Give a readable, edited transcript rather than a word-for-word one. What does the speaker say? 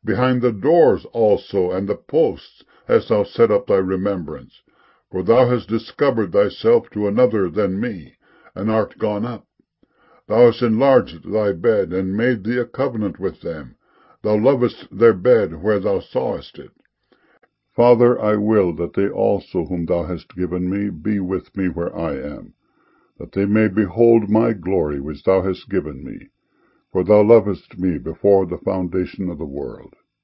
Behind the doors also and the posts hast thou set up thy remembrance. For thou hast discovered thyself to another than me, and art gone up. Thou hast enlarged thy bed, and made thee a covenant with them. Thou lovest their bed where thou sawest it. Father, I will that they also whom thou hast given me be with me where I am, that they may behold my glory which thou hast given me. For thou lovest me before the foundation of the world.